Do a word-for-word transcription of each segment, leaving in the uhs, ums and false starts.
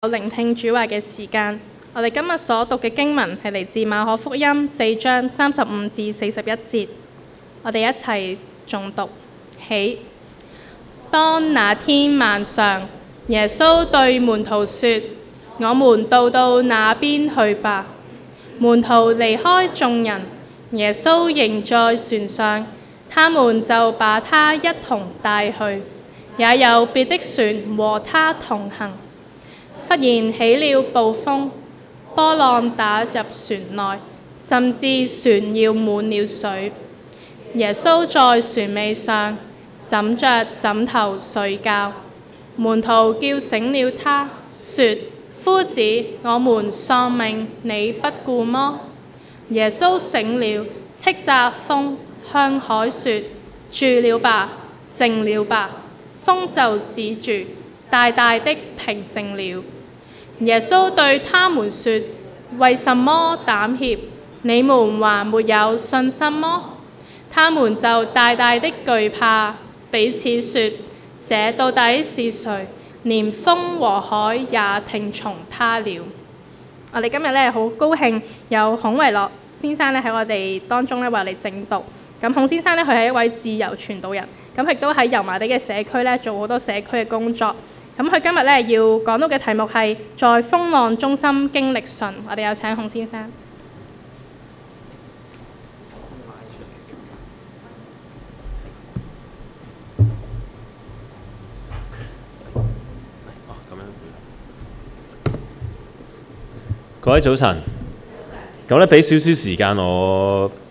聆聽主話嘅時間，我哋今日所讀嘅經文係嚟自馬可福音四章三十五至四十一節，我哋一齊誦讀起。當那天晚上，耶穌對門徒說：我們渡到那邊去吧。門徒離開眾人，耶穌仍在船上，他們就把他一同帶去，也有別的船和他同行。忽然起了暴風，波浪打入船內，甚至船要滿了水。耶穌在船尾上枕着枕頭睡覺，門徒叫醒了他，說：夫子，我們喪命，你不顧麼？耶穌醒了，斥責風，向海說：住了吧，靜了吧。風就止住，大大的平靜了。耶穌對他們說：為什麼膽怯？你們還沒有信心麼？他們就大大的懼怕，彼此說：這到底是誰？連風和海也聽從他了。我哋今日咧好高興有孔維樂先生咧喺我哋當中咧為我哋證道。咁孔先生咧佢係一位自由傳道人，咁亦都喺油麻地嘅社區咧做好多社區嘅工作。咁佢今日咧要講到嘅題目係在風浪中心經歷神。我哋有請孔先生。 各位早晨，咁咧俾少少時間我誒、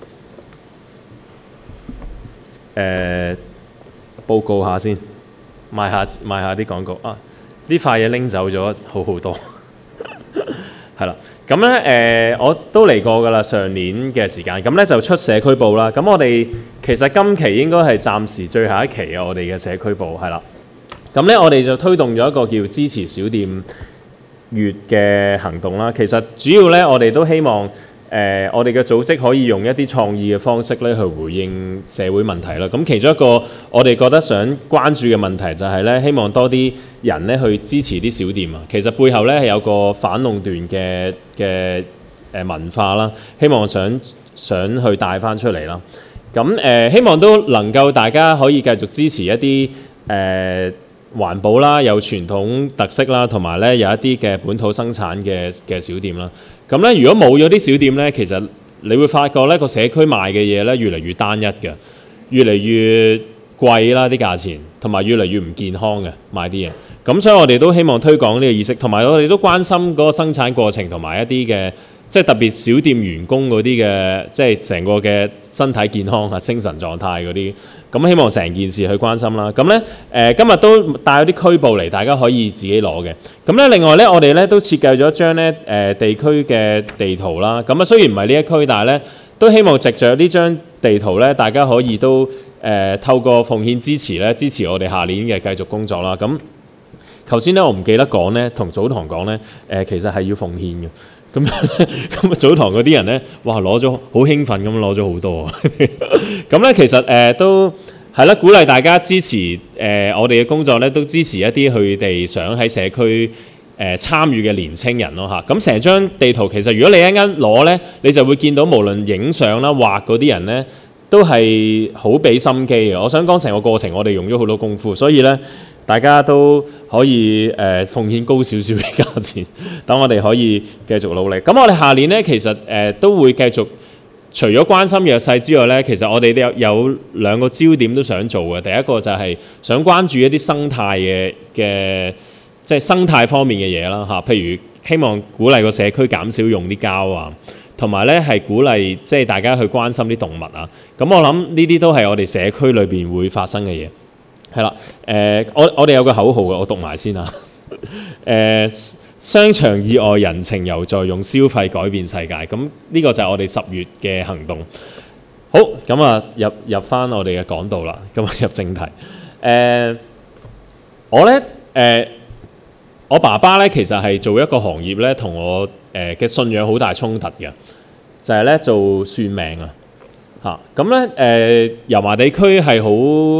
呃、報告下先。賣下賣下啲廣告啊！呢塊嘢拎走咗，好好多。係啦，咁咧誒，我都嚟過㗎啦，上年嘅時間，咁咧就出社區報啦。咁我哋其實今期應該係暫時最後一期啊，我哋嘅社區報係啦。咁咧我哋就推動咗一個叫支持小店月嘅行動啦。其實主要咧，我哋都希望。誒、呃，我哋嘅組織可以用一啲創意嘅方式咧去回應社會問題啦。咁其中一個我哋覺得想關注嘅問題就係咧，希望多啲人咧去支持啲小店啊。其實背後咧係有個反壟斷嘅嘅誒文化啦，希望想想去帶翻出嚟啦。咁誒、呃，希望都能夠大家可以繼續支持一啲誒、呃、環保啦、有傳統特色啦，同埋咧有一啲嘅本土生產嘅嘅小店啦。咁咧，如果冇咗啲小店咧，其實你會發覺咧個社區賣嘅嘢咧越嚟越單一嘅，越嚟越貴啦啲價錢，同埋越嚟越唔健康嘅賣啲嘢。咁所以我哋都希望推廣呢個意識，同埋我哋都關心嗰個生產過程同埋一啲嘅，即係特別小店員工嗰啲嘅，即係成個嘅身體健康啊、精神狀態嗰啲。咁希望成件事去關心啦。咁咧誒，今日都帶咗啲區報嚟，大家可以自己攞嘅。咁咧另外咧，我哋咧都設計咗一張咧誒地區嘅地圖啦。咁啊雖然唔係呢一區，但係咧都希望藉着呢張地圖咧，大家可以都誒、呃、透過奉獻支持咧，支持我哋下年嘅繼續工作啦。咁頭先咧我唔記得講咧，同早堂講咧誒，其實係要奉獻嘅。咁咁啊，早堂嗰啲人咧，哇攞咗好興奮咁攞咗好多啊！咁咧其實誒、呃、都係啦，鼓勵大家支持誒、呃、我哋嘅工作咧，都支持一啲佢哋想喺社區誒、呃、參與嘅年青人咯嚇。咁成張地圖其實如果你一陣間攞咧，你就會見到無論影相啦、畫嗰啲人咧，都係好俾心機嘅。我想講成個過程，我哋用咗好多功夫，所以咧。大家都可以誒、呃、奉獻高少少嘅價錢，等我哋可以繼續努力。咁我哋下年咧，其實誒、呃、都會繼續，除咗關心弱勢之外咧，其實我哋有有兩個焦點都想做嘅。第一個就係想關注一啲生態嘅嘅，即係生態方面嘅嘢啦嚇。譬如希望鼓勵個社區減少用啲膠啊，同埋咧係鼓勵即係大家去關心啲動物啊。咁我諗呢啲都係我哋社區裏邊會發生嘅嘢。係啦，誒、呃，我我哋有個口號嘅，我讀埋先啊。誒、呃，商場以外人情猶在，用消費改變世界。咁呢個就係我哋十月嘅行動。好，咁啊入入翻我哋嘅講道啦，咁啊入正題。誒、呃，我咧誒、呃，我爸爸咧其實係做一個行業咧，同我誒嘅、呃、信仰好大衝突嘅，就係、是、咧做算命啊。嚇，咁咧誒油麻地區係好。誒、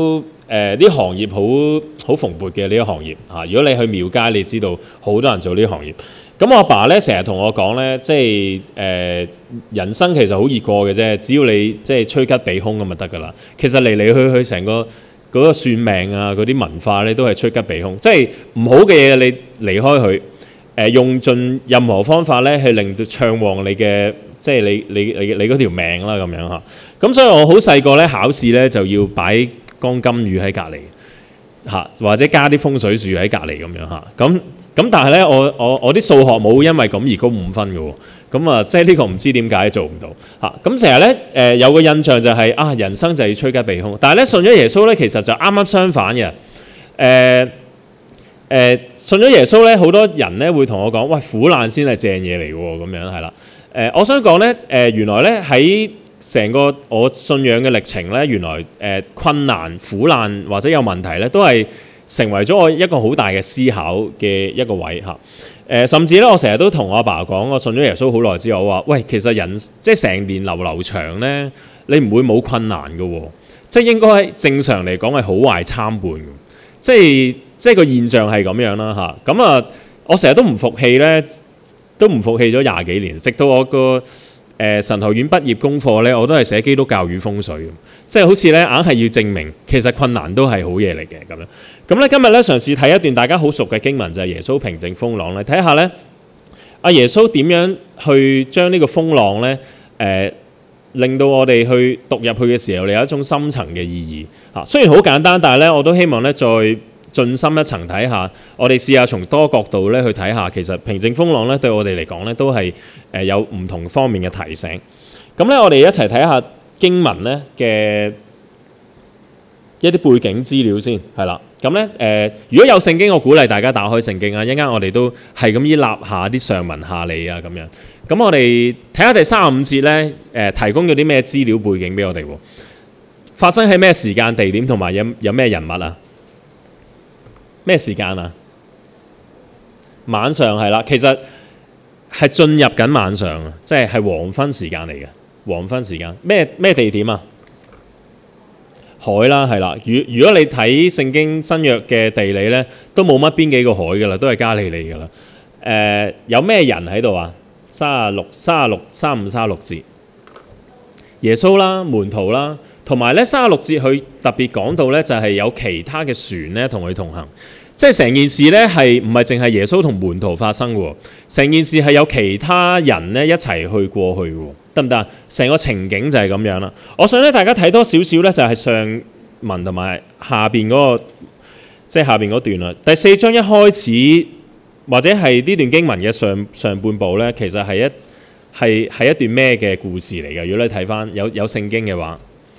誒啲行業好好蓬勃嘅呢個行業嚇。如果你去廟街，你知道好多人做呢個行業。咁我阿爸咧成日同我講咧，即係誒、呃、人生其實好易過嘅啫，只要你即係趨吉避凶咁就得㗎啦。其實嚟嚟去去成個嗰個算命啊嗰啲文化咧都係趨吉避凶，即係唔好嘅嘢你離開佢，誒、呃、用盡任何方法咧去令到暢旺你嘅即係你你你你嗰條命啦咁樣嚇。咁所以我好細個咧考試咧就要擺鋼金魚喺隔離嚇，或者加啲風水樹喺隔離咁樣嚇。咁咁但係咧，我我我啲數學冇因為咁而高五分嘅喎。咁啊，即係呢個唔知點解做唔到嚇。咁成日咧誒有個印象就係、是、啊，人生就要趨吉避凶。但係咧信咗耶穌咧，其實就啱啱相反嘅。誒、呃、誒、呃、信咗耶穌咧，好多人咧會同我講：喂，苦難先係正嘢嚟喎。咁樣係啦。誒、呃，我想講咧誒，原來咧喺成個我信仰嘅歷程咧，原來誒、呃、困難、苦難或者有問題咧，都係成為咗我一個好大嘅思考嘅一個位嚇。誒、呃，甚至咧，我成日都同我阿爸講，我信咗耶穌好耐之後，我話：喂，其實人即係成年流流長咧，你唔會冇困難嘅喎，即係應該正常嚟講係好壞參半嘅，即係即係個現象係咁樣啦嚇。咁啊，我成日都唔服氣咧，都唔服氣咗廿幾年，直到我個誒、呃、神學院畢業功課咧，我都係寫基督教與風水，即係好似咧硬係要證明其實困難都係好嘢嚟嘅咁樣。咁咧今日咧嘗試睇一段大家好熟嘅經文，就係、是、耶穌平靜風浪咧，睇下咧阿耶穌點樣去將呢個風浪咧誒、呃、令到我哋去讀入去嘅時候，你有一種深層嘅意義嚇。雖然好簡單，但係咧我都希望咧再進深一層睇下，我哋試下從多角度咧去睇下，其實平靜風浪咧對我哋嚟講咧都係誒有唔同方面嘅提醒。咁咧我哋一齊睇下經文咧嘅一啲背景資料先，係啦。咁咧誒，如果有聖經，我鼓勵大家打開聖經啊！一陣間我哋都係咁依立下啲上文下理啊咁樣。咁我哋睇下第三十五節咧，誒、呃、提供咗啲咩資料背景俾我哋喎？發生喺咩時間地點同埋有有咩人物啊？咩時間啊？晚上係啦，其實係進入緊晚上啊，即係係黃昏時間嚟嘅。黃昏時間咩咩地點啊？海啦，係啦。如如果你睇聖經新約嘅地理咧，都冇乜邊幾個海噶啦，都係加利利噶啦。誒、呃，有咩人喺度啊？三十六、三十六、三五、三十六節，耶穌啦、門徒啦，同埋咧三十六節佢特別講到咧，就係有其他嘅船咧同佢同行。即係成件事咧係唔係淨係耶穌同門徒發生喎？成件事係有其他人咧一齊去過去喎，得唔得啊？成個情景就係咁樣啦。我想咧大家睇多少少咧，就係上文同埋下邊嗰、那個，即係下邊嗰段啦。第四章一開始或者係呢段經文嘅上上半部咧，其實係一係係一段咩嘅故事嚟嘅？如果你睇翻有有聖經嘅話，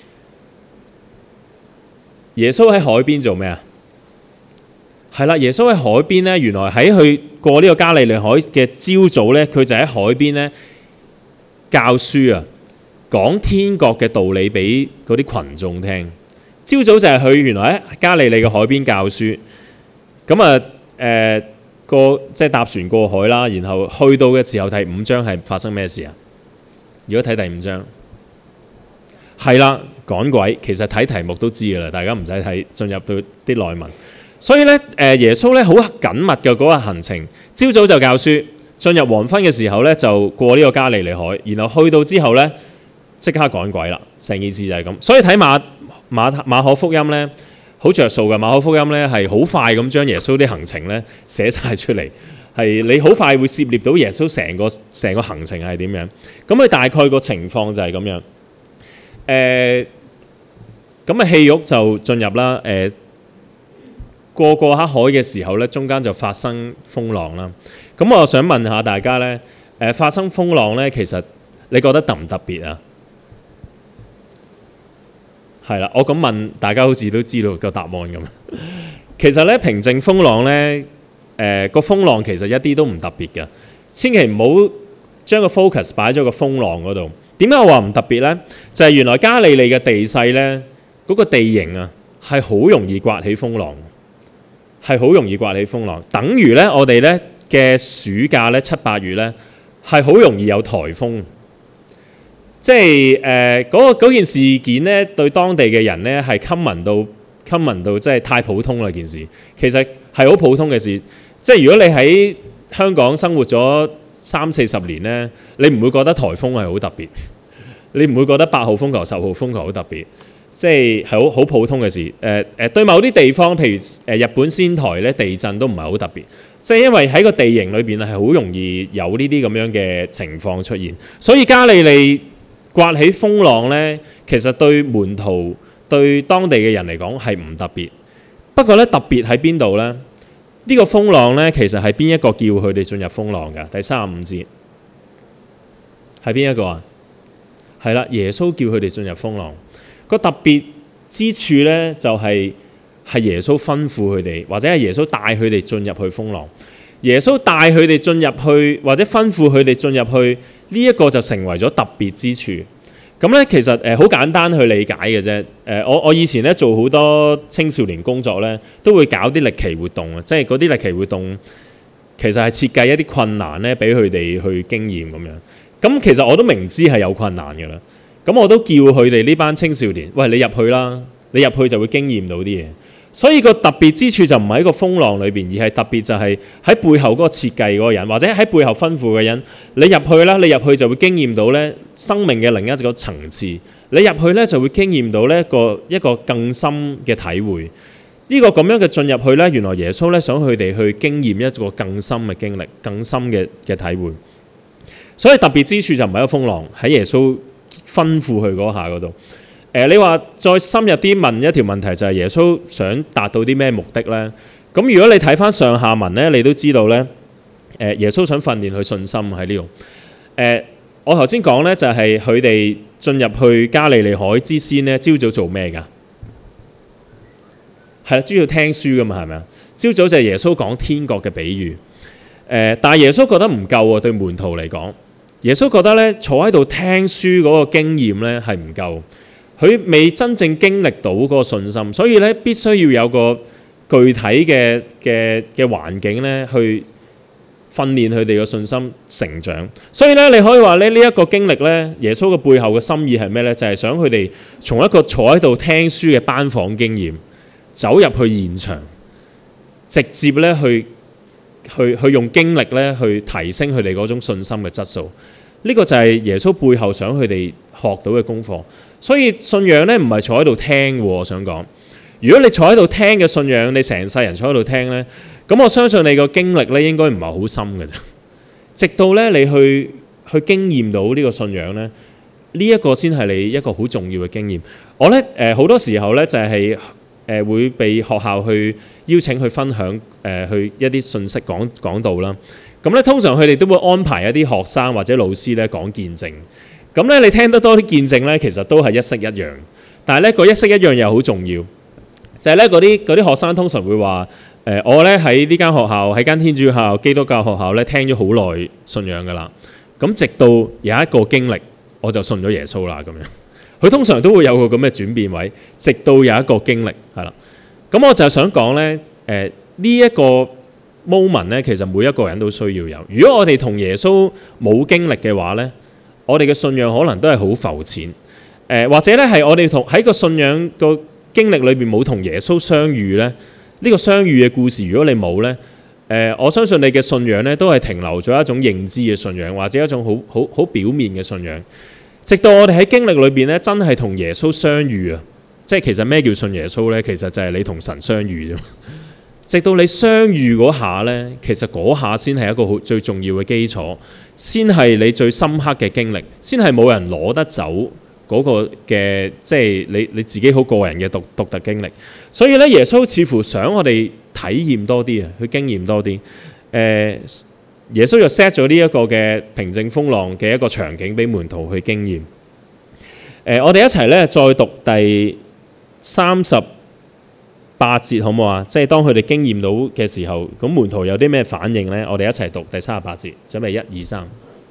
耶穌喺海邊做咩啊？係啦，耶穌喺海邊咧，原來喺佢過呢個加利利海嘅朝早咧，佢就喺海邊咧教書啊，講天國嘅道理俾嗰啲群眾聽。朝早就係佢原來喺加利利嘅海邊教書，咁啊誒過即係搭船過海啦，然後去到嘅時候第五章係發生咩事啊？如果睇第五章，係啦，趕鬼，其實睇題目都知㗎啦，大家唔使睇進入到啲內文。所以咧，誒耶穌咧好緊密嘅嗰個行程，朝早就教書，進入黃昏嘅時候咧就過呢個加利利海，然後去到之後咧即刻趕鬼啦，成件事就係咁。所以睇馬馬馬可福音咧，好着數嘅。馬可福音咧係好快咁將耶穌啲行程咧寫晒出嚟，係你好快會涉獵到耶穌成個成個行程係點樣。咁佢大概個情況就係咁樣。誒、呃，咁啊戲肉就進入啦，誒、呃。過過黑海嘅時候咧，中間就發生風浪啦。咁我想問下大家咧，誒、呃、發生風浪咧，其實你覺得特唔特別啊？係啦，我咁問大家好似都知道個答案咁。其實咧平靜風浪咧，誒、呃、個風浪其實一啲都唔特別嘅。千祈唔好將個 focus 擺咗個風浪嗰度。點解我話唔特別咧？就係、是、原來加利利嘅地勢咧，嗰、那個地形啊係好容易颳起風浪。係好容易颳起風浪，等於咧我哋咧嘅暑假咧七八月咧係好容易有颱風，即係誒嗰個嗰件事件咧對當地嘅人咧係 common 到 common 到真係太普通啦件事。其實係好普通嘅事，即係如果你喺香港生活咗三四十年咧，你唔會覺得颱風係好特別，你唔會覺得八號風球、十號風球好特別，即係係好好普通嘅事。誒、呃、誒，對某啲地方，譬如誒日本仙台咧，地震都唔係好特別，即係因為喺個地形裏邊係好容易有呢啲咁樣嘅情況出現，所以加利利刮起風浪咧，其實對門徒對當地嘅人嚟講係唔特別。不過咧，特別喺邊度咧？呢、呢個風浪咧，其實係邊一個叫佢哋進入風浪㗎？第三十五節係邊一個啊？係啦，耶穌叫佢哋進入風浪。個特別之處咧，就係、係、係耶穌吩咐佢哋，或者係耶穌帶佢哋進入去風浪。耶穌帶佢哋進入去，或者吩咐佢哋進入去，呢、呢、一個就成為咗特別之處。咁咧，其實誒好、呃、簡單去理解嘅啫。誒、呃，我我以前咧做好多青少年工作咧，都會搞啲歷奇活動啊，即係嗰啲歷奇活動其實係設計一啲困難咧，俾佢哋去經驗咁樣。咁其實我都明知係有困難嘅啦，咁我都叫佢哋呢班青少年，喂，你入去啦，你入去就會經驗到啲嘢。所以個特別之處就唔係喺個風浪裏邊，而係特別就係喺背後嗰個設計嗰個人，或者喺背後吩咐嘅人。你入去啦，你入去就會經驗到咧生命嘅另一個層次。你入去咧就會經驗到咧一個一個更深嘅體會。呢個咁樣嘅進入去咧，原來耶穌咧想佢哋去經驗一個更深嘅經歷、更深嘅嘅體會。所以特別之處就唔係一個風浪，喺耶穌吩咐佢嗰下嗰度。誒、呃，你話再深入啲問一條問題，就係耶穌想達到啲咩目的呢？咁如果你睇翻上下文呢，你都知道呢，誒，耶穌想訓練佢信心喺呢度。誒，我頭先講呢，就係佢哋進入去加利利海之先呢，朝早做咩㗎？係啦，朝早聽書㗎嘛，係咪啊？朝早就係耶穌講天國嘅比喻。誒、呃，但係耶穌覺得唔夠喎，對門徒嚟講，耶穌覺得呢，坐喺度聽書嗰個經驗呢係唔夠。佢未真正經歷到嗰個信心，所以咧必須要有個具體嘅嘅嘅環境咧，去訓練佢哋嘅信心成長。所以咧，你可以話咧呢一個經歷咧，耶穌嘅背後嘅心意係咩咧？就係想佢哋從一個坐喺度聽書嘅班房經驗，走入去現場，直接咧去去去用經歷咧去提升佢哋嗰種信心嘅質素。呢個就係耶穌背後想佢哋學到嘅功課。所以信仰咧唔係坐喺度聽喎，我想講。如果你坐喺度聽嘅信仰，你成世人坐喺度聽咧，咁我相信你個經歷咧應該唔係好深嘅啫。直到咧你去去經驗到呢個信仰咧，呢一個先係你一個好重要嘅經驗。我咧誒好多時候咧就係誒會被學校去邀請去分享誒去一啲信息講講道啦。咁咧通常佢哋都會安排一啲學生或者老師咧講見證。咁咧，你聽得多啲見證咧，其實都係一式一樣。但係咧，個一式一樣又好重要，就係咧嗰啲嗰啲學生通常會話：誒、呃，我咧喺呢間學校，喺間天主校、基督教學校咧，聽咗好耐信仰㗎啦。咁直到有一個經歷，我就信咗耶穌啦。咁樣，佢通常都會有個咁嘅轉變位，直到有一個經歷係啦。咁我就係想講咧，誒、呃、呢一個 moment 咧，其實每一個人都需要有。如果我哋同耶穌冇經歷嘅話咧，我哋嘅信仰可能都係好浮淺，誒、呃、或者咧係我哋同喺個信仰個經歷裏邊冇同耶穌相遇咧，呢、這個相遇嘅故事，如果你冇咧，誒、呃、我相信你嘅信仰咧都係停留咗一種認知嘅信仰，或者一種好好好表面嘅信仰，直到我哋喺經歷裏邊咧真係同耶穌相遇啊！即係其實咩叫信耶穌咧？其實就係你同神相遇啫。直到你相遇嗰下咧，其實嗰下先係一個好最重要嘅基礎，先係你最深刻嘅經歷，先係冇人攞得走嗰個嘅，即係你你自己好個人嘅獨獨特經歷。所以咧，耶穌似乎想我哋體驗多啲啊，去經驗多啲。誒、呃，耶穌就 set 咗呢一個嘅平靜風浪嘅一個場景俾門徒去經驗。誒、呃，我哋一齊咧再讀第三十八節好唔好啊？即係當佢哋經驗到嘅時候，咁門徒有啲咩反應呢？我哋一齊讀第三十八節，準備一二三。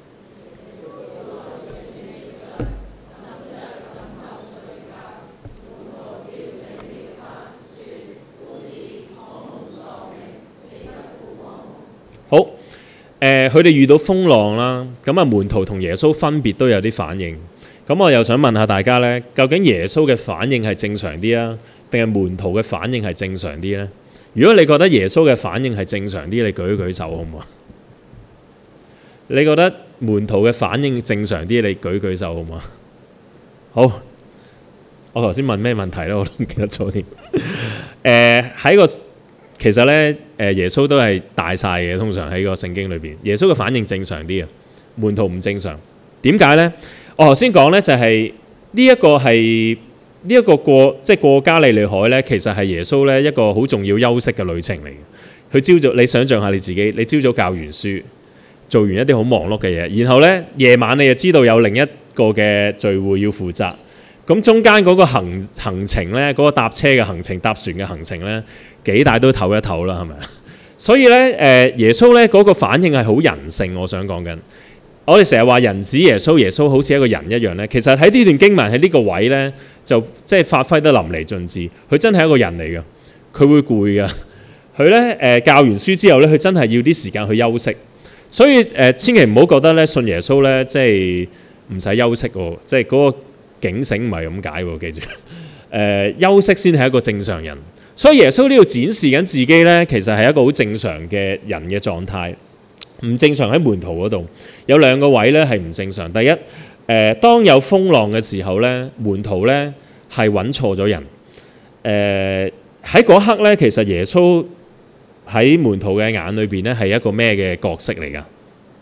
好，誒、呃，佢哋遇到風浪啦，咁啊門徒同耶穌分別都有啲反應。 咁我又想問下大家呢，究竟耶穌嘅反應係正常啲啊，定係門徒嘅反應係正常啲呢？如果你覺得耶穌嘅反應係正常啲，你舉一舉手好唔好啊？你覺得門徒嘅反應正常啲，你舉舉手好唔好啊？好，我頭先問咩問題咧？我都唔記得咗添。誒喺個其實咧，誒耶穌都係大晒嘅，通常喺個聖經裏邊，耶穌嘅反應正常啲啊，門徒唔正常。點解咧？我頭先講咧就係呢一個係呢一個過即係過加利利海咧，其實係耶穌咧一個好重要休息嘅旅程嚟嘅。佢朝早，你想象下你自己，你朝早教完書，做完一啲好忙碌嘅嘢，然後咧夜晚你就知道有另一個嘅聚會要負責。咁中間嗰個行行程咧，嗰、嗰個搭車嘅行程、搭船嘅行程咧，幾大都唞一唞啦，係咪？所以咧，誒耶穌咧嗰個反應係好人性，我想講緊。我哋成日話人子耶穌，耶穌好似一個人一樣咧。其實喺呢段經文喺呢個位咧，就即係發揮得淋漓盡致。佢真係一個人嚟嘅，佢會攰㗎。佢咧誒教完書之後咧，佢真係要啲時間去休息。所以誒、呃，千祈唔好覺得咧信耶穌咧，即係唔使休息喎，即係嗰個警醒唔係咁解喎，記住。誒、呃、休息先係一個正常人。所以耶穌呢度展示緊自己咧，其實係一個好正常嘅人嘅狀態。唔正常喺門徒嗰度有兩個位咧係唔正常。第一，誒、呃、當有風浪嘅時候咧，門徒咧係揾錯咗人。誒喺嗰刻咧，其實耶穌喺門徒嘅眼裏邊咧係一個咩嘅角色嚟㗎？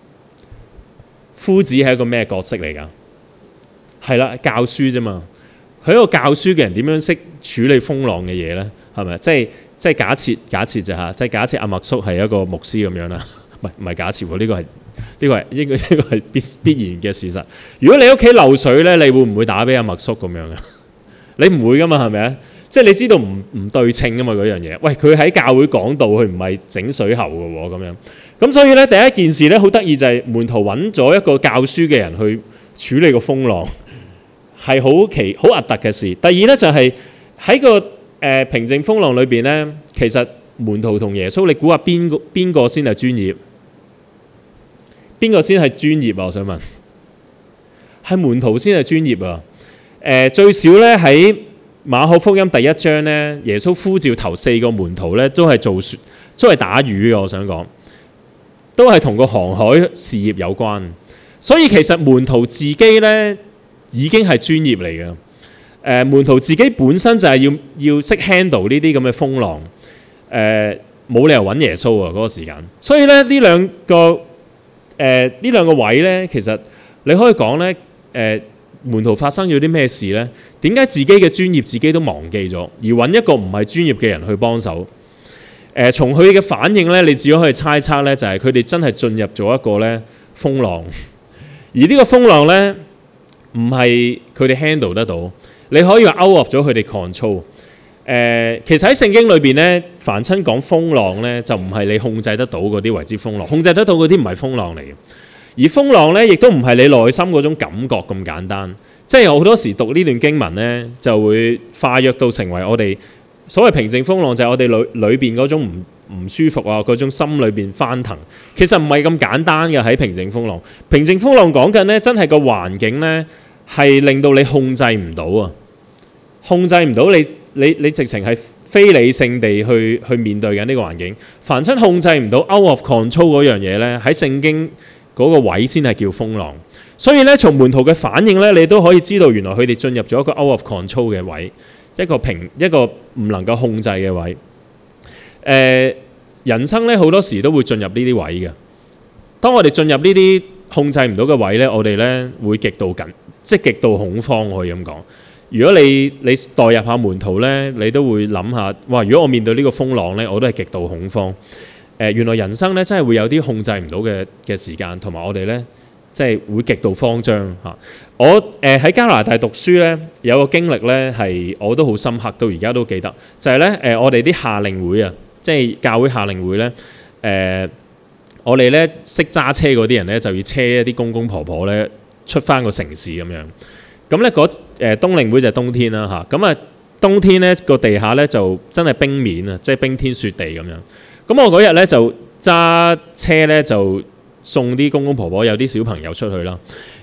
夫子係一個咩角色嚟㗎？係啦，教書啫嘛。佢一個教書嘅人點樣識處理風浪嘅嘢咧？係咪？即係即係假設假設就嚇，即係假設阿麥叔係一個牧師咁樣啦。唔係唔係假設喎，呢個係呢個係應該呢個係必必然嘅事實。如果你屋企漏水咧，你會唔會打俾阿麥叔咁樣嘅？你唔會噶嘛，係咪啊？即係你知道唔唔對稱噶嘛嗰樣嘢。喂，佢喺教會講道，佢唔係整水喉嘅喎，咁樣。咁所以咧，第一件事咧好得意就係門徒揾咗一個教書嘅人去處理個風浪，係好奇好核突嘅事。第二咧就係、是、喺個誒、呃、平靜風浪裏邊咧，其實門徒同耶穌，你估下邊個邊個先係專業？邊個先係專業啊？我想問，係門徒先係專業啊！誒、呃、最少咧喺馬可福音第一章咧，耶穌呼召頭四個門徒咧，都係做船，都係打魚嘅。我想講，都係同個航海事業有關。所以其實門徒自己咧已經係專業嚟嘅。誒、呃、門徒自己本身就係要要識 handle 呢啲咁嘅風浪。誒冇、呃、理由揾耶穌啊嗰、那個時間。所以咧呢兩個。誒呢、呃、兩個位咧，其實你可以講咧，誒、呃、門徒發生咗啲咩事咧？點解自己嘅專業自己都忘記咗，而揾一個唔係專業嘅人去幫手？誒、呃、從佢嘅反應咧，你只可以猜測咧，就係佢哋真係進入咗一個咧風浪，而呢個風浪咧唔係佢哋 handle 得到，你可以話 out of 咗佢哋 control。誒、呃，其實喺聖經裏邊咧，凡親講風浪咧，就唔係你控制得到嗰啲為之風浪，控制得到嗰啲唔係風浪嚟嘅。而風浪咧，亦都唔係你內心嗰種感覺咁簡單。即係好多時讀呢段經文咧，就會化約到成為我哋所謂平靜風浪，就係我哋裏裏邊嗰種唔唔舒服啊，嗰種心裏邊翻騰。其實唔係咁簡單嘅喺平靜風浪。平靜風浪講緊咧，真係個環境咧係令到你控制唔到啊，控制唔到你。你你直情係非理性地去去面對緊呢個環境，凡親控制唔到 out of control 嗰樣嘢咧，喺聖經嗰個位先係叫風浪。所以咧，從門徒嘅反應咧，你都可以知道原來佢哋進入咗一個 out of control 嘅位，一個平一個唔能夠控制嘅位。誒、呃，人生咧好多時都會進入呢啲位嘅。當我哋進入呢啲控制唔到嘅位咧，我哋咧會極度緊，即係極度恐慌，可以咁講。如果你你代入下門徒咧，你都會諗下，哇！如果我面對呢個風浪咧，我都係極度恐慌。誒、呃，原來人生咧真係會有啲控制唔到嘅嘅時間，同埋我哋咧即係會極度慌張嚇。我誒喺、呃、加拿大讀書咧，有個經歷咧係我都好深刻，到而家都記得，就係咧誒我哋啲夏令會啊，即係教會夏令會咧誒、呃，我哋咧識揸車嗰啲人咧就要車一啲公公婆婆咧出翻個城市咁樣。咁咧嗰誒冬令會就係冬天啦嚇，咁啊冬天咧個地下咧就真係冰面啊，即係冰天雪地咁樣。咁我嗰日咧就揸車咧就送啲公公婆婆有啲小朋友出去啦。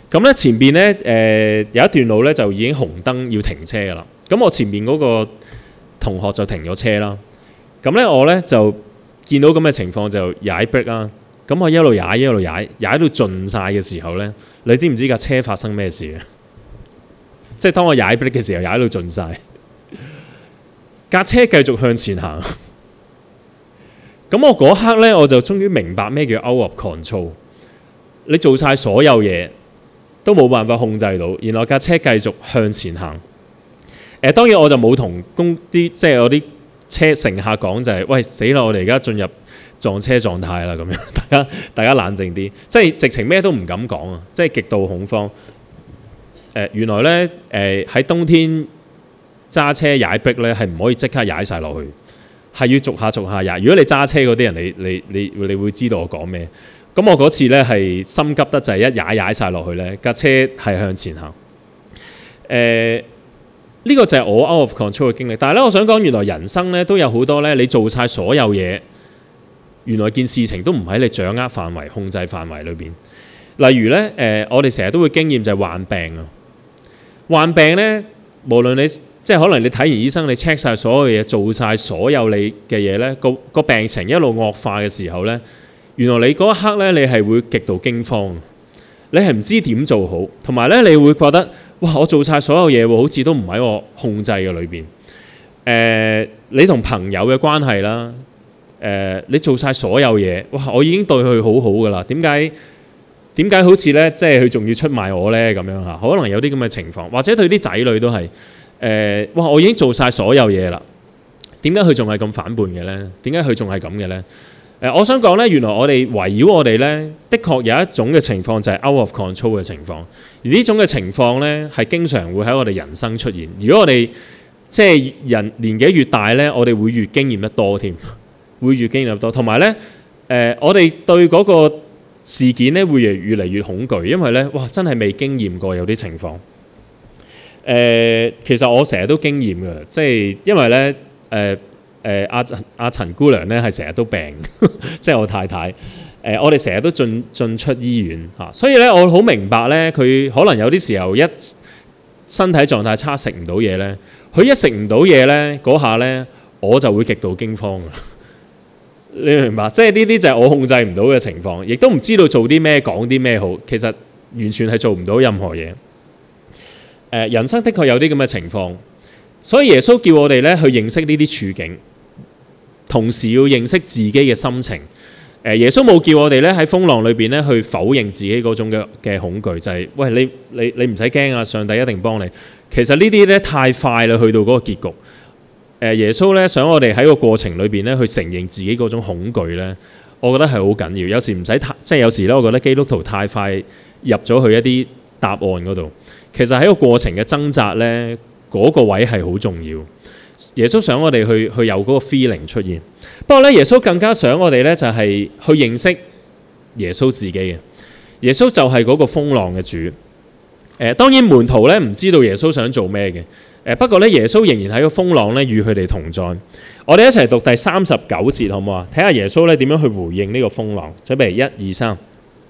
咁咧前邊咧誒有一段路咧就已經紅燈要停車㗎啦。咁我前面嗰個同學就停咗車啦。咁咧我咧就見到咁嘅情況就踩 brake 啦。咁我一路踩一路踩，踩到盡晒嘅時候咧，你知唔知架車發生咩事啊？即係當我踩 brake 嘅時候，踩到盡晒，架車繼續向前行。咁我嗰刻咧，我就終於明白咩叫 out of control。你做晒所有嘢都冇辦法控制到，然後架車繼續向前行。誒、呃，當然我就冇同公啲即係我啲車乘客講就係、是，喂死啦！我哋而家進入撞車狀態啦，咁樣大家大家冷靜啲，即係直情咩都唔敢講啊！即係極度恐慌。誒、呃，原來咧誒喺冬天揸車踩迫咧係唔可以即刻踩晒落去。係要逐下逐下踩。如果你揸車嗰啲人，你你你你會知道我講咩。咁我嗰次咧係心急得就係一踩踩晒落去咧，架車係向前行。誒、呃，呢、呢個就係我 out of control 嘅經歷。但係咧，我想講原來人生咧都有好多咧，你做晒所有嘢，原來件事情都唔喺你掌握範圍、控制範圍裏邊。例如咧，誒、呃，我哋成日都會經驗就係患病啊。患病咧，無論你即係可能你睇完醫生，你 check 晒所有嘢，做晒所有你嘅嘢咧，個個病情一路惡化嘅時候咧，原來你嗰一刻咧，你係會極度驚慌，你係唔知點做好，同埋咧，你會覺得哇，我做晒所有嘢喎，好似都唔喺我控制嘅裏邊。誒、呃，你同朋友嘅關係啦，誒、呃，你做晒所有嘢，哇，我已經對佢好好噶啦，點解點解好似咧，即係佢仲要出賣我咧咁樣嚇？可能有啲咁嘅情況，或者對啲仔女都係。誒、呃，哇！我已經做晒所有嘢啦，點解佢仲係咁反叛嘅咧？點解佢仲係咁嘅咧？誒、呃，我想講咧，原來我哋圍繞我哋咧，的確有一種嘅情況就係 out of control 嘅情況，而呢種嘅情況咧，係經常會喺我哋人生出現。如果我哋即係人年紀越大咧，我哋會越經驗得多添，會越經驗得多。同埋咧，誒、呃，我哋對嗰個事件咧會越越嚟越恐懼，因為咧，哇！真係未經驗過有啲情況。誒、呃，其實我成日都經驗嘅，即係因為咧，誒誒阿阿陳姑娘咧係成日都病，即係我太太。誒、呃，我哋成日都進進出醫院嚇、啊，所以咧我好明白咧，佢可能有啲時候一身體狀態差，食唔到嘢咧，佢一食唔到嘢咧，嗰下咧我就會極度驚慌。你明白？即係呢啲就係我控制唔到嘅情況，亦都唔知道做啲咩、講啲咩好，其實完全係做唔到任何嘢。誒，人生的確有啲咁嘅情況，所以耶穌叫我哋咧去認識呢啲處境，同時要認識自己嘅心情。誒，耶穌冇叫我哋咧喺風浪裏邊咧去否認自己嗰種嘅嘅恐懼，就係、是、喂你你你唔使驚啊，上帝一定幫你。其實呢啲咧太快啦，去到嗰個結局。誒，耶穌咧想我哋喺個過程裏邊咧去承認自己嗰種恐懼咧，我覺得係好緊要。有時唔使太，即係有時咧，我覺得基督徒太快入咗去一啲答案嗰度。其實喺個過程嘅掙扎呢，嗰、那個位係好重要。耶穌想我哋去去有嗰個 feeling 出現。不過呢，耶穌更加想我哋呢，就係、是、去認識耶穌自己嘅。耶穌就係嗰個風浪嘅主。誒、呃，當然門徒呢唔知道耶穌想做咩嘅。誒、呃，不過呢，耶穌仍然喺個風浪呢與佢哋同在。我哋一齊讀第三十九節好唔好啊？睇下耶穌呢點樣去回應呢個風浪。準備一二三。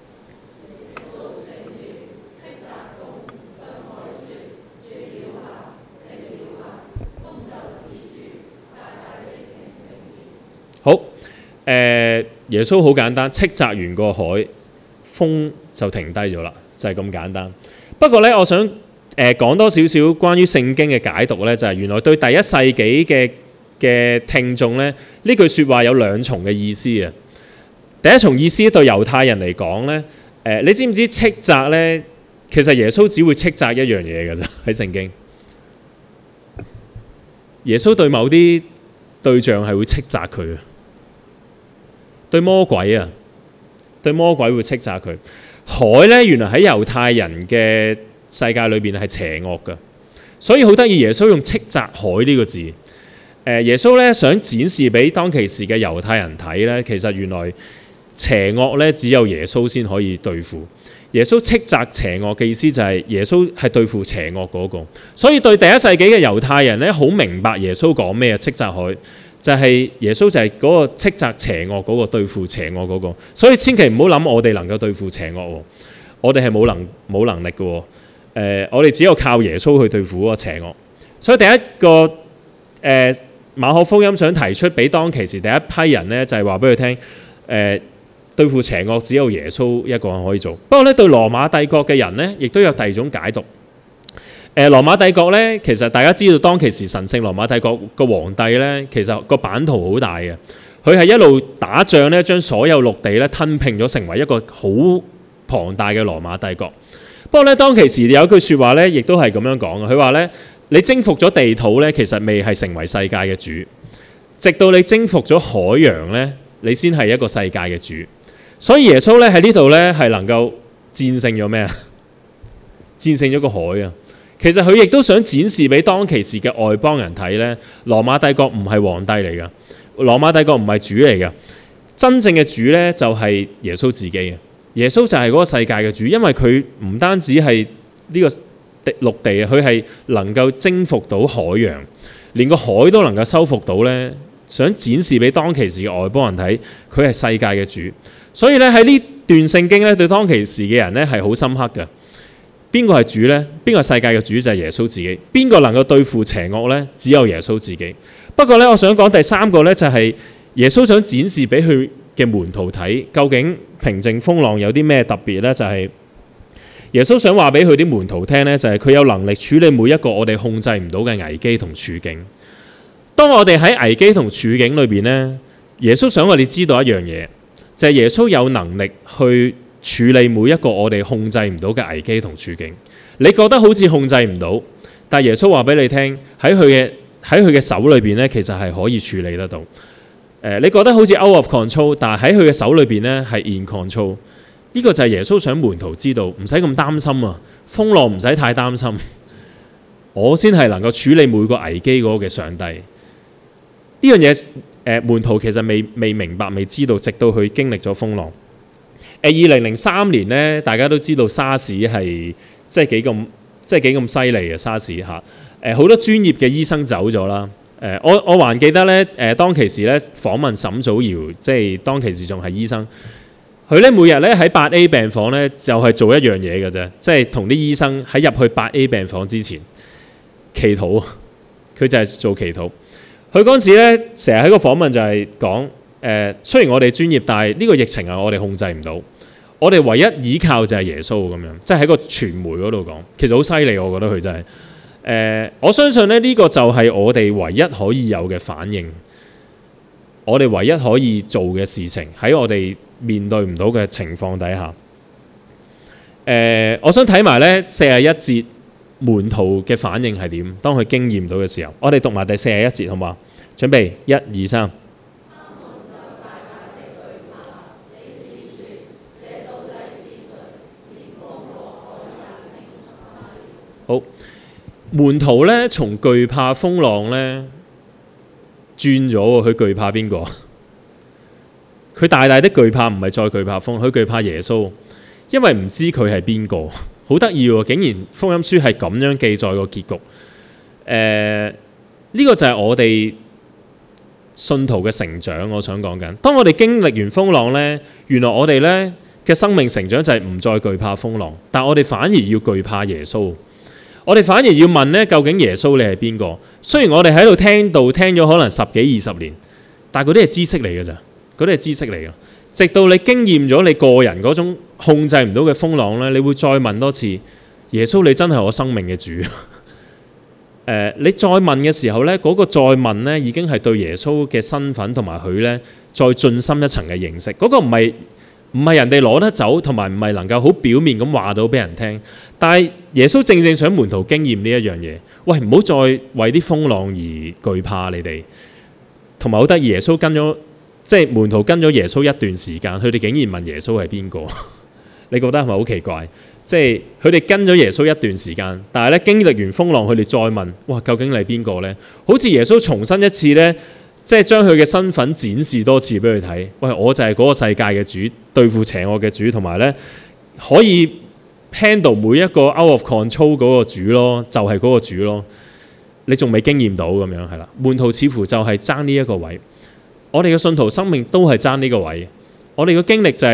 好，誒、呃、耶穌好簡單，斥責完個海，風就停低咗啦，就係、是、咁簡單。不過咧，我想誒、呃、講多少少關於聖經嘅解讀咧，就係、是、原來對第一世紀嘅嘅聽眾咧，呢句説話有兩重嘅意思啊。第一重意思對猶太人嚟講咧，誒、呃、你知唔知斥責咧？其實耶穌只會斥責一樣嘢㗎咋，喺聖經。耶穌對某啲對象係會斥責佢嘅。對魔鬼啊，對魔鬼會斥責佢。海咧，原來喺猶太人嘅世界裏邊係邪惡嘅，所以好得意。耶穌用斥責海呢個字。誒、呃，耶穌咧想展示俾當其時嘅猶太人睇咧，其實原來邪惡咧只有耶穌先可以對付。耶穌斥責邪惡嘅意思就係耶穌係對付邪惡嗰、那個，所以對第一世紀嘅猶太人咧好明白耶穌講咩啊？斥責海。就係耶穌就係嗰個斥責邪惡嗰個，對付邪惡嗰個，所以千祈唔好諗我哋能夠對付邪惡喎。 我哋係冇能冇能力嘅喎、呃。我哋只有靠耶穌去對付嗰個邪惡。所以第一個誒、呃、馬可福音想提出俾當其時第一批人咧，就係話俾佢聽，誒、呃、對付邪惡只有耶穌一個人可以做。不過咧，對羅馬帝國嘅人咧，亦都有第二種解讀。誒、呃、羅馬帝國咧，其實大家知道當其時神聖羅馬帝國個皇帝咧，其實個版圖好大嘅，佢係一路打仗咧，將所有陸地咧吞併咗，成為一個好龐大嘅羅馬帝國。不過咧，當其時有一句説話咧，亦都係咁樣講嘅，佢話咧，你征服咗地土咧，其實未係成為世界嘅主，直到你征服咗海洋咧，你先係一個世界嘅主。所以耶穌咧喺呢度咧係能夠戰勝咗咩啊？戰勝咗個海啊！其實佢亦都想展示俾當其時嘅外邦人睇咧，羅馬帝國唔係皇帝嚟㗎，羅馬帝國唔係主嚟㗎，真正嘅主咧就係耶穌自己嘅。耶穌就係嗰個世界嘅主，因為佢唔單止係呢個陸地，佢係能夠征服到海洋，連個海都能夠收復到咧，想展示俾當其時嘅外邦人睇，佢係世界嘅主。所以咧喺呢段聖經咧，對當其時嘅人咧係好深刻嘅。邊個係主咧？邊個世界嘅主就係耶穌自己。邊個能夠對付邪惡咧？只有耶穌自己。不過咧，我想講第三個咧，就係耶穌想展示俾佢嘅門徒睇，究竟平靜風浪有啲咩特別咧？就係耶穌想話俾佢啲門徒聽咧，就係佢有能力處理每一個我哋控制唔到嘅危機同處境。當我哋喺危機同處境裏邊咧，耶穌想我哋知道一樣嘢，就係耶穌有能力去處理每一個我哋控制唔到嘅危機同處境。你覺得好似控制唔到，但耶穌話俾你聽，喺佢嘅喺佢嘅手裏邊咧，其實係可以處理得到。誒，你覺得好似 out of control，但係喺佢嘅手裏邊咧係 in control。呢個就係耶穌想門徒知道，唔使咁擔心啊，風浪唔使太擔心，我先係能夠處理每個危機嗰個嘅上帝。呢樣嘢誒，門徒其實未未明白、未知道，直到佢經歷咗風浪。誒，二零零三年咧，大家都知道沙士係即係幾咁即係幾咁犀利嘅沙士嚇。誒，好多專業嘅醫生走咗啦。誒，我我還記得咧，誒當其時咧訪問沈祖堯，即係當其時仲係醫生。佢咧每日咧喺八 A 病房咧就係做一樣嘢嘅啫，即係同啲醫生喺入去八 A 病房之前祈禱。佢就係做祈禱。佢嗰陣時咧成日喺個訪問就係講誒，雖然我哋專業，但係呢個疫情係我哋控制唔到，我哋唯一依靠就係耶穌咁樣，即係喺個傳媒嗰度講，其實好犀利，我覺得佢真係誒，我相信咧呢個就係我哋唯一可以有嘅反應，我哋唯一可以做嘅事情喺我哋面對唔到嘅情況底下。誒、呃，我想睇埋咧四十一節門徒嘅反應係點，當佢經驗到嘅時候，我哋讀埋第四十一節好嘛？準備一二三。好，門徒咧從懼怕風浪咧轉咗喎，佢懼怕邊個？佢大大的懼怕唔係再懼怕風，佢懼怕耶穌，因為唔知佢係邊個。好得意喎，竟然福音書係咁樣記載個結局。誒、呃，呢、這個就係我哋信徒嘅成長。我想講緊，當我哋經歷完風浪咧，原來我哋咧嘅生命成長就係唔再懼怕風浪，但我哋反而要懼怕耶穌。我哋反而要問咧，究竟耶穌你係邊個？雖然我哋喺度聽道聽咗可能十幾二十年，但係嗰啲係知識嚟嘅咋，嗰啲係知識嚟嘅。直到你經驗咗你個人嗰種控制唔到嘅風浪咧，你會再問多次：耶穌你真係我生命嘅主。誒、呃，你再問嘅時候咧，嗰、那個再問咧已經係對耶穌嘅身份同埋佢咧再進深一層嘅認識。嗰、那個唔係唔係人哋攞得走，同埋唔係能夠好表面咁話到俾人聽。但係耶穌正正想門徒經驗呢一樣嘢。喂，唔好再為啲風浪而懼怕你哋。同埋好得意，耶穌跟咗即係門徒跟咗耶穌一段時間，佢哋竟然問耶穌係邊個？你覺得係咪好奇怪？即係佢哋跟咗耶穌一段時間，但係咧經歷完風浪，佢哋再問：哇，究竟你係邊個咧？好似耶穌重申一次咧，即係將佢嘅身份展示多次俾佢睇。喂，我就係嗰個世界嘅主，對付邪惡嘅主，同埋咧可以 handle 每一個 out of control 嗰個主咯，就係、是、嗰個主咯。你仲未經驗到咁樣係啦。門徒似乎就係爭呢一個位。我哋嘅信徒生命都係爭呢個位。我哋嘅經歷就係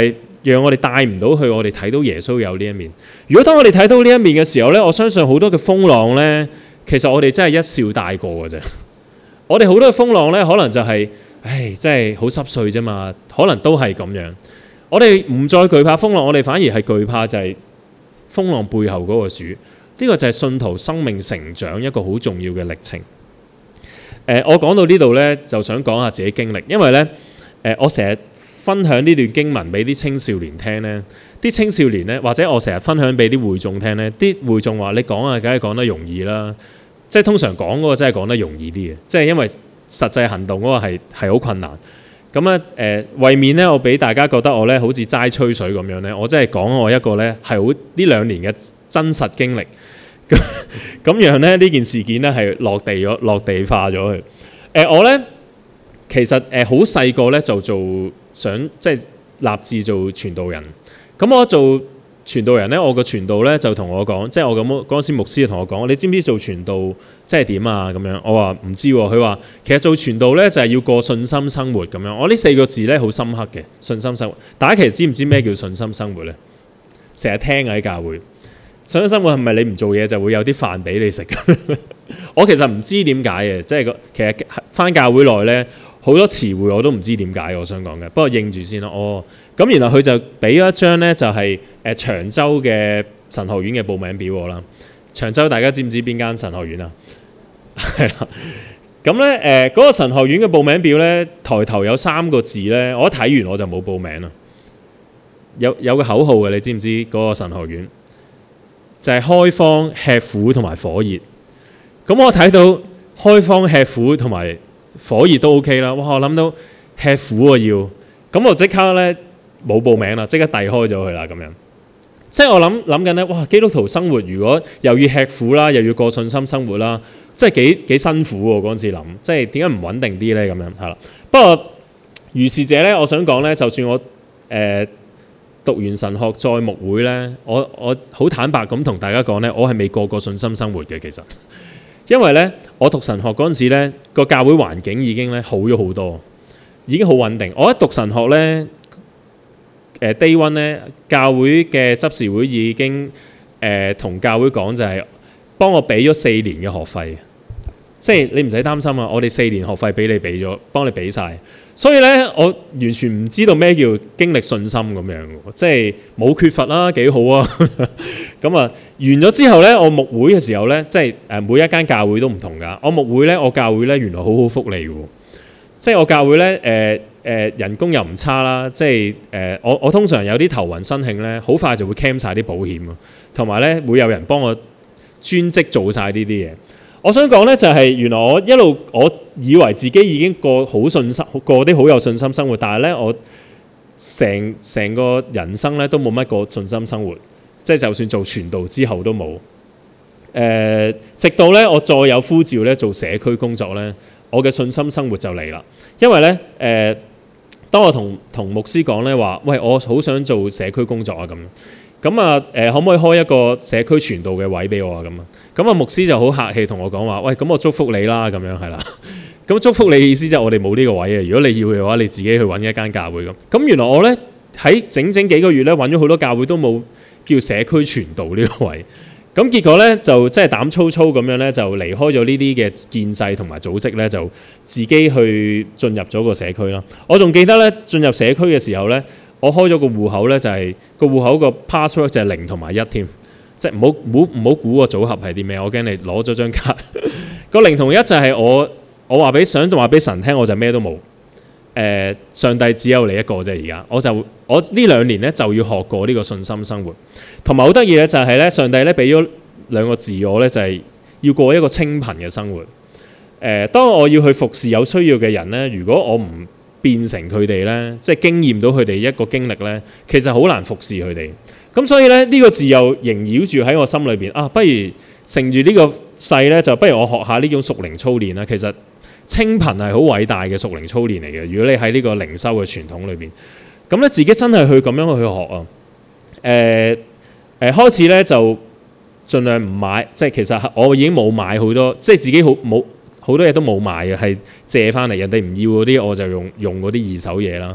讓我哋帶唔到去我哋睇到耶穌有呢一面。如果當我哋睇到呢一面嘅時候咧，我相信好多嘅風浪咧，其實我哋真係一笑帶過嘅啫。我哋好多嘅風浪咧，可能就係、是，唉，真係好濕碎啫嘛，可能都係咁樣。我哋唔再懼怕風浪，我哋反而係懼怕就係風浪背後嗰個主。呢、這個就係信徒生命成長一個好重要嘅歷程。誒、呃，我講到呢度咧，就想講下自己經歷，因為咧，誒、呃，我成日分享呢段經文俾啲青少年聽咧，啲青少年咧，或者我成日分享俾啲會眾聽咧，啲會眾話：你講啊，梗係講得容易啦。即係通常講嗰個真係講得容易啲嘅，即係因為實際行動嗰個係係好困難。咁啊誒，為免咧我俾大家覺得我咧好似齋吹水咁樣咧，我真係講我一個咧係好呢兩年嘅真實經歷。咁咁樣咧呢件事件咧係落地咗、落地化咗佢。誒、呃、我咧其實誒好細個咧就做想即係立志做傳道人。咁我做傳道人咧，我個傳道咧就同我講，即係我咁嗰陣時牧師就同我講，你知唔知做傳道即係點啊？咁樣我話唔知喎。佢話其實做傳道咧就係要過信心生活咁樣。我呢四個字咧好深刻嘅信心生活。大家其實知唔知咩叫信心生活咧？成日聽喺教會。信心生活係咪你唔做嘢就會有啲飯俾你食咁樣？我其實唔知點解嘅，即係個其實返教會內咧好多詞彙我都唔知點解，我想講嘅。不過應住先啦。哦，咁然後佢就俾咗一張咧，就係誒長洲嘅神學院嘅報名表我啦。長洲大家知唔知邊間神學院啊？係啦。咁咧誒嗰個神學院嘅報名表咧，抬頭有三個字咧，我一睇完我就冇報名啦。有有個口號嘅，你知唔知嗰個神學院？就係開荒吃苦同埋火熱。咁我睇到開荒吃苦同埋火熱都 OK 啦。哇！我諗到吃苦啊要，咁我即刻咧冇報名啦，即刻遞開咗佢啦咁樣。即係我諗諗緊咧，哇！基督徒生活如果又要吃苦啦，又要過信心生活啦，即係幾幾辛苦喎嗰陣時諗。即係點解唔穩定啲咧？咁樣係啦。不過如是者咧，我想講咧，就算我誒、呃讀完神學再牧會咧，我我好坦白咁同大家講咧，我係未過過信心生活嘅其實，因為咧我讀神學嗰陣時咧個教會環境已經咧好咗好多，已經好穩定。我一讀神學咧，誒 day one 咧教會嘅執事會已經誒同、呃、教會講就係幫我俾咗四年嘅學費，即係你唔使擔心啊，我哋四年學費俾你俾咗，幫你俾晒。所以咧，我完全唔知道咩叫經歷信心咁樣，即係冇缺乏啦，幾好啊！咁啊，完咗之後咧，我牧會嘅時候咧，即係誒每一間教會都唔同㗎。我牧會咧，我教會咧原來好好福利喎，即係我教會咧誒誒人工又唔差啦，即係誒、呃、我我通常有啲頭暈身慶咧，好快就會 claim 晒啲保險啊，同埋咧會有人幫我專職做晒呢啲嘢。我想講咧就係、是、原來我一路我以為自己已經過好信心過啲好有信心生活，但係咧我成成個人生咧都冇乜過信心生活，即係就算做傳道之後都冇。誒、呃，直到咧我再有呼召咧做社區工作咧，我嘅信心生活就嚟啦。因為咧誒、呃，當我同同牧師講咧話，喂，我好想做社區工作啊咁。咁啊誒，可唔可以開一個社區傳道嘅位俾我啊？咁啊，咁啊牧師就好客氣同我講話，喂，咁我祝福你啦，咁樣係啦。咁祝福你嘅意思就係我哋冇呢個位嘅，如果你要嘅話，你自己去揾一間教會咁。咁原來我咧喺整整幾個月咧揾咗好多教會都冇叫社區傳道呢個位。咁結果咧就即係膽粗粗咁樣咧就離開咗呢啲嘅建制同埋組織咧，就自己去進入咗個社區啦。我仲記得咧進入社區嘅時候咧。我開咗個戶口咧，就係、是、個戶口個 password 就係零同埋一添，即係唔好唔好唔好估個組合係啲咩，我驚你攞咗張卡。個零同一就係我我話俾想話俾神聽，我就咩都冇。誒、呃，上帝只有你一個啫，而家我就我呢兩年咧就要學過呢個信心生活，同埋好得意嘅就係咧，上帝咧俾咗兩個字我咧，就係、是、要過一個清貧嘅生活。誒、呃，當我要去服侍有需要嘅人咧，如果我唔變成佢哋咧，即係經驗到佢哋一個經歷咧，其實好難服侍佢哋。咁所以咧，呢、這個字又縈繞住喺我心裏邊啊！不如乘住呢個勢咧，就不如我學下呢種屬靈操練啦。其實清貧係好偉大嘅屬靈操練嚟嘅。如果你喺呢個靈修嘅傳統裏邊，咁咧自己真係去咁樣去學啊。誒、呃、誒、呃，開始咧就盡量唔買，即係其實我已經冇買好多，即係自己好冇。好多嘢都冇買嘅，係借翻嚟，人哋唔要嗰啲，我就用用嗰啲二手嘢啦。誒、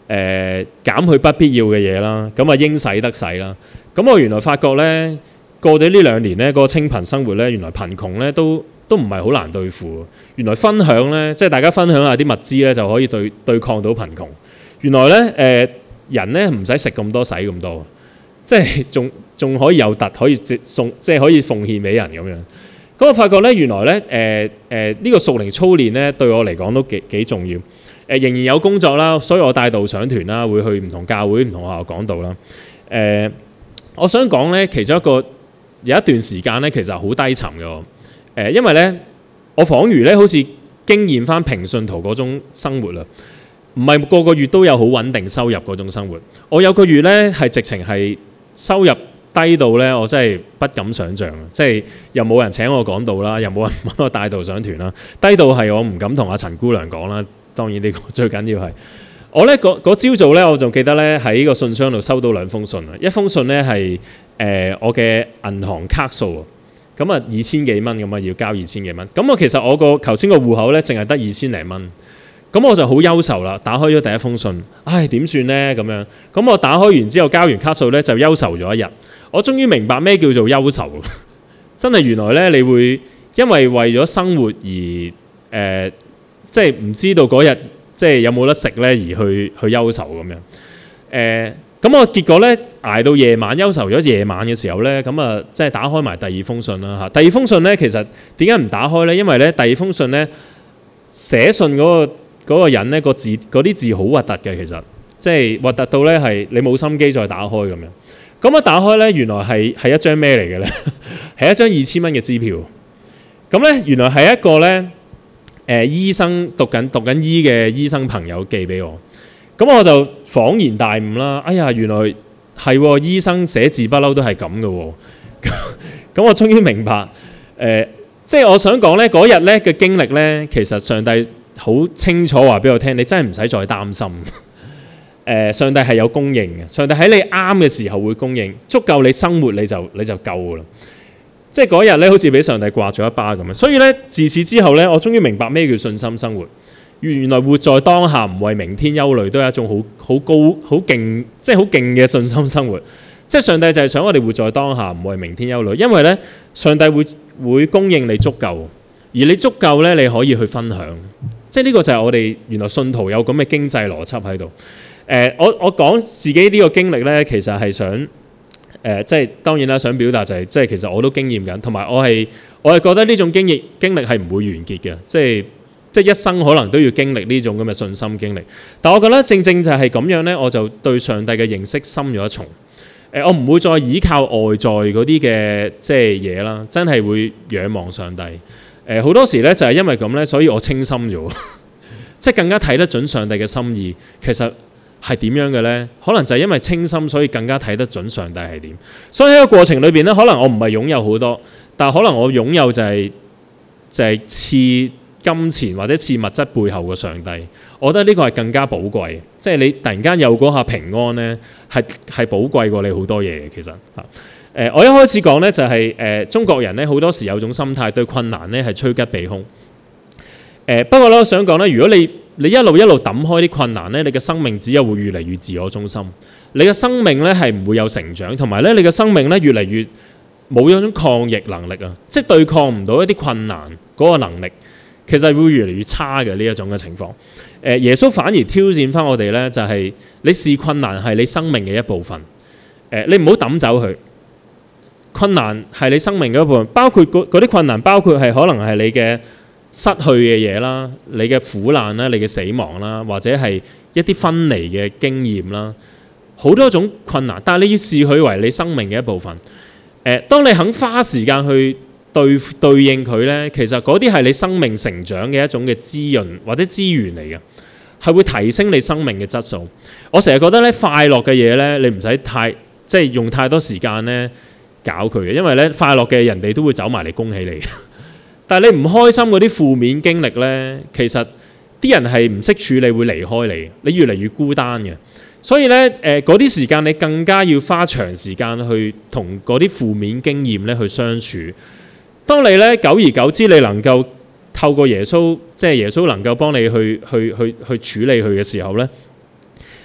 誒減去不必要嘅嘢啦，咁啊應使得使啦。咁我原來發覺咧，過咗呢兩年咧，嗰個清貧生活咧，原來貧窮咧都都唔係好難對付。原來分享咧，即係大家分享下啲物資咧，就可以對對抗到貧窮。原來咧誒、呃、人咧唔使食咁多，使咁多，即係仲仲可以有特可以送，即係可以奉獻俾人咁樣。咁我發覺咧，原來咧誒誒呢個屬靈操練咧，對我嚟講都幾幾重要。誒、呃、仍然有工作啦，所以我帶導賞團啦，會去唔同教會、唔同學校講道啦。誒、呃，我想講咧，其中一個有一段時間咧，其實好低沉嘅。誒、呃，因為咧，我彷如咧好似經驗翻平信徒嗰種生活啦，唔係個個月都有好穩定收入嗰種生活。我有個月咧係直情係收入低到咧，我真係不敢想像。即係又冇人請我講道啦，又冇人揾我帶導賞團啦，低到係我唔敢同阿陳姑娘講啦。當然呢個最緊要係我咧嗰嗰朝早咧，我仲記得咧喺個信箱度收到兩封信啊。一封信咧係誒我嘅銀行卡數，咁啊二千幾蚊咁啊，要交二千幾蚊。咁我其實我個頭先個戶口咧淨係得二千零蚊，咁我就好憂愁啦。打開咗第一封信，唉點算咧咁樣？咁我打開完之後交完卡數咧就憂愁咗一日。我終於明白咩叫做憂愁，真係原來咧你會因為為咗生活而誒。呃即係唔知道嗰日即係有冇得食咧，而去去憂愁咁樣。誒、呃，咁我結果咧捱到夜晚憂愁咗夜晚嘅時候咧，咁啊即係打開埋第二封信啦嚇。第二封信咧其實點解唔打開咧？因為咧第二封信咧寫信嗰、嗰個嗰個人咧個字嗰啲字好核突嘅，其實即係核突到咧係你冇心機再打開咁樣。咁一打開咧，原來係係一張咩嚟嘅咧？係一張二千蚊嘅支票。咁咧原來係一個咧。誒、呃、醫生讀緊讀緊醫嘅醫生朋友寄俾我，咁我就恍然大悟啦！哎呀，原來係喎，醫生寫字不嬲都係咁嘅喎。咁我終於明白，誒、呃，即係我想講咧，嗰日咧嘅經歷咧，其實上帝好清楚話俾我聽，你真係唔使再擔心。誒、呃，上帝係有供應嘅，上帝喺你啱嘅時候會供應，足夠你生活你就你就夠㗎啦。即係嗰日咧，好似俾上帝刮咗一巴咁樣。所以咧，自此之後咧，我終於明白咩叫信心生活。原來活在當下，唔為明天憂慮，都係一種好好高、好勁，即係好勁嘅信心生活。即係上帝就係想我哋活在當下，唔為明天憂慮。因為咧，上帝會會供應你足夠，而你足夠咧，你可以去分享。即係呢個就係我哋原來信徒有咁嘅經濟邏輯喺度。誒、呃，我我講自己呢個經歷咧，其實係想。誒、呃，即係當然啦，想表達就係、是，即係其實我都經驗緊，同埋我係我係覺得呢種經歷經歷係唔會完結嘅，即係即係一生可能都要經歷呢種咁嘅信心經歷。但我覺得正正就係咁樣咧，我就對上帝嘅認識深咗一重。誒、呃，我唔會再依靠外在嗰啲嘅即係嘢啦，真係會仰望上帝。誒、呃，好多時咧就係、是、因為咁咧，所以我清心咗，即係更加睇得準上帝嘅心意。其實。係點樣嘅咧？可能就係因為清心，所以更加睇得準上帝係點。所以喺個過程裏邊咧，可能我唔係擁有好多，但係可能我擁有就係、是、就係、是、賜金錢或者賜物質背後嘅上帝。我覺得呢個係更加寶貴。即係你突然間有嗰下平安咧，係係寶貴過你好多嘢嘅。其實嚇誒、呃，我一開始講咧就係、是、誒、呃、中國人咧好多時有種心態對困難咧係趨吉避凶。誒、呃、不過咧，我想講咧，如果你你一路一路抌開啲困難咧，你嘅生命只有會越嚟越自我中心，你嘅生命咧係唔會有成長，同埋咧你嘅生命咧越嚟越冇咗種抗逆能力啊！即係對抗唔到一啲困難嗰個能力，其實會越嚟越差嘅呢一種嘅情況。誒，耶穌反而挑戰翻我哋咧，就係你視困難係你生命嘅一部分。誒，你唔好抌走佢。困難係你生命嘅一部分，包括嗰嗰啲困難，包括係可能係你嘅失去嘅嘢啦，你嘅苦難啦，你嘅死亡啦，或者係一啲分離嘅經驗啦，好多種困難，但係你要視佢為你生命嘅一部分。誒、呃，當你肯花時間去對對應佢咧，其實嗰啲係你生命成長嘅一種嘅滋潤或者資源嚟嘅，係會提升你生命嘅質素。我成日覺得咧，快樂嘅嘢咧，你唔使太即係用太多時間咧搞佢嘅，因為咧快樂嘅人哋都會走埋嚟恭喜你。但係你唔開心嗰啲負面經歷咧，其實啲人係唔識處理，會離開你，你越嚟越孤單嘅。所以咧，誒嗰啲時間你更加要花長時間去同嗰啲負面經驗咧去相處。當你咧久而久之，你能夠透過耶穌，即係耶穌能夠幫你去去去去處理佢嘅時候咧，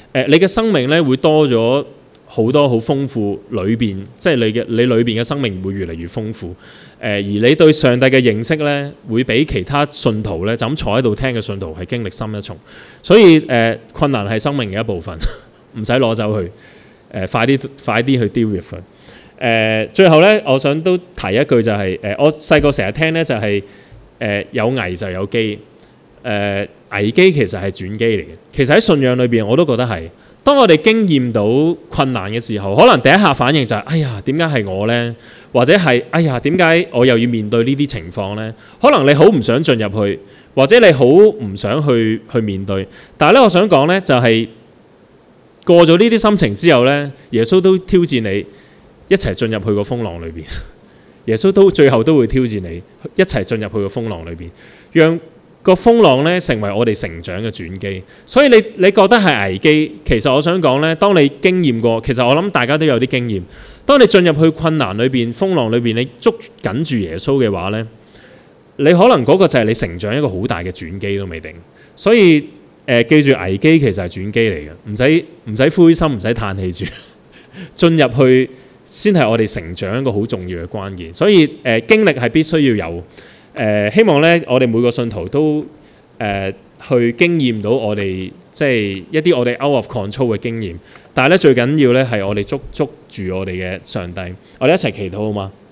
呃、你嘅生命咧會多咗好多好豐富裏邊，即係你嘅你裏邊嘅生命會越嚟越豐富。誒、呃、而你對上帝嘅認識咧，會比其他信徒咧就咁坐喺度聽嘅信徒係經歷深一重。所以誒、呃、困難係生命嘅一部分，唔使攞走去。誒、呃、快啲快啲去 deal with 佢。誒、呃、最後咧，我想都提一句就係、是、誒、呃、我細個成日聽咧就係、是、誒、呃、有危就有機。誒、呃、危機其實係轉機嚟嘅。其實喺信仰裏邊我都覺得係。當我哋經驗到困難嘅時候，可能第一下反應就係、是：哎呀，點解係我呢？或者係哎呀，點解我又要面對呢啲情況呢？可能你好唔想進入去，或者你好唔想去去面對。但係咧，我想講呢，就係、是、過咗呢啲心情之後呢，耶穌都挑戰你一齊進入去個風浪裏邊。耶穌都最後都會挑戰你一齊進入去個風浪裏邊，讓個風浪咧成為我哋成長嘅轉機。所以你你覺得係危機，其實我想講咧，當你經驗過，其實我諗大家都有啲經驗。當你進入去困難裏邊、風浪裏邊，你捉緊住耶穌嘅話咧，你可能嗰個就係你成長一個好大嘅轉機都未定。所以誒、呃，記住危機其實係轉機嚟嘅，唔使唔使灰心，唔使嘆氣住，進入去先係我哋成長一個好重要嘅關鍵。所以誒、呃，經歷係必須要有。誒、呃、希望咧，我哋每個信徒都誒、呃、去經驗到我哋即係一啲我哋 out of control 嘅經驗，但係咧最緊要咧係我哋捉捉住我哋嘅上帝，我哋一齊祈禱好嗎？